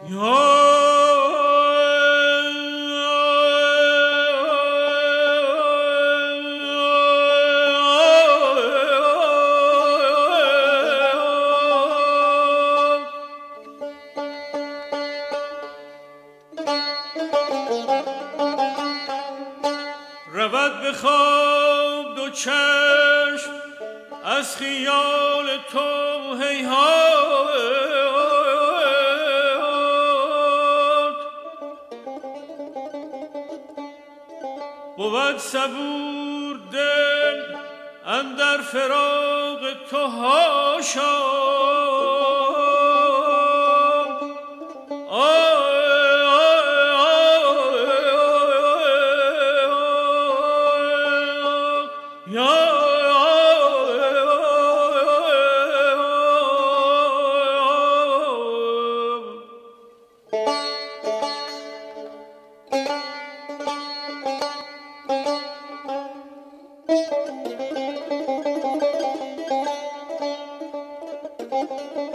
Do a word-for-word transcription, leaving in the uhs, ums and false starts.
رود به خواب دو چشم از خیال تو هیهات، بود صبور دل اندر فراق تو هاشا. Thank you.